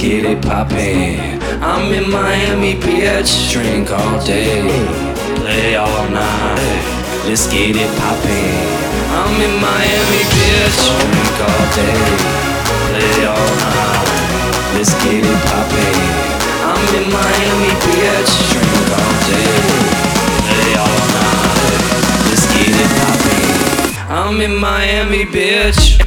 get it poppin'. I'm in Miami, bitch. Drink all day, play all night. Let's get it poppin'. I'm in Miami, bitch. Drink all day, play all night. Let's get it poppin'. I'm in Miami, bitch. Drink all day, play all night. Let's get it poppin'. I'm in Miami, bitch.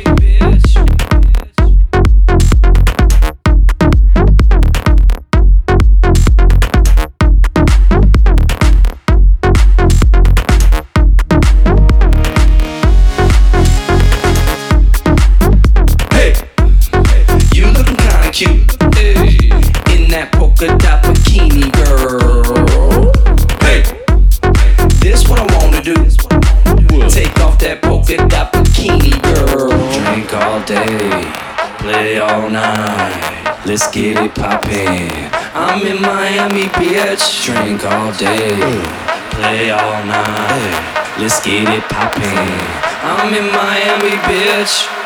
Cute, in that polka dot bikini, girl. Hey, this what I wanna do. Take off that polka dot bikini, girl. Drink all day, play all night. Let's get it poppin'. I'm in Miami, bitch. Drink all day, play all night. Let's get it poppin'. I'm in Miami, bitch.